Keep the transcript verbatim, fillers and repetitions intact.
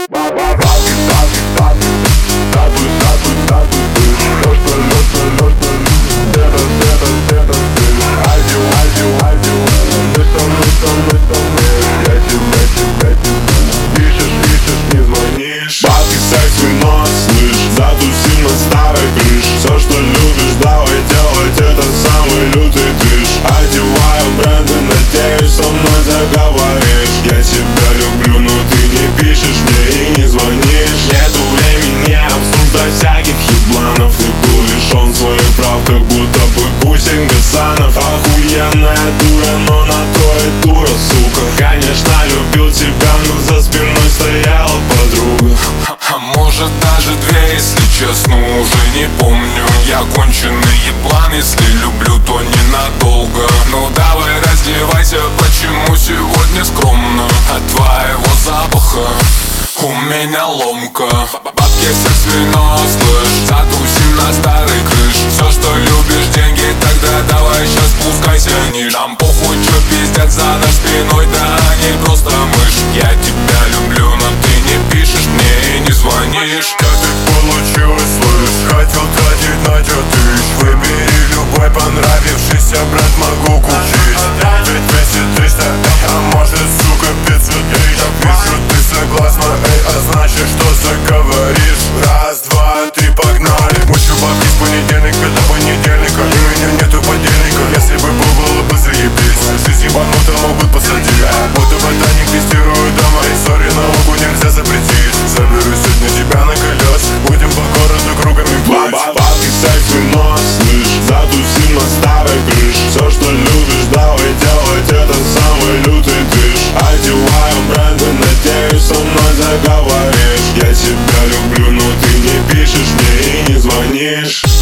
Бабки, секс, вино, слышь, затусим на старой крыше. Все, что любишь, давай делать, это самый лютый движ. Одеваю бренды, надеюсь, со мной заговоришь. Я тебя люблю, но ты не пишешь мне и не звонишь. Нету времени обсуждать всяких ебланов. Ты был лишен своих прав, как будто бы Пусин Гасанов. Охуенная дура, но на то и дура, сука. Конечно, любил тебя, но за спиной стояла подруга. А может даже две, если честно, уже не помню. Я конченый еблан, если люблю, то ненадолго. Ну давай раздевайся, почему сегодня скромно? От твоего запаха у меня ломка. Бабки, секс, вино, слышь, затусим на старой крыше. Все, что любишь, деньги, тогда давай сейчас спускайся ниже. Нам похуй, чё пиздят за наш спиной, да они просто мышь. Я тебя люблю, но ты не пишешь мне и не звонишь. Как так получилось, слышь? Хотел тратить на тебя тысяч. Выбери любой понравившийся бренд, могу купить. Ведь двести триста, а может, сука, пятьсот тысяч. Вижу, ты согласна, эй, а значит, что заговоришь. Раз, два, три, погнали. Мучу бабки с понедельника до понедельника, и у меня нету подельника. Если бы был, было бы заебись. Жизнь ебанута, могут посадить. Будто ботаник тестирую дома. И сори, науку нельзя запретить. Заберу сегодня тебя на колес, будем по городу кругами плыть. Бабки, секс, вино, слышь, затусим на старой крыше. Все, что любишь, давай делать, это самый лютый движ. Одеваю бренды, надеюсь, со мной заговоришь. Я тебя люблю, но ты не пишешь мне и не звонишь.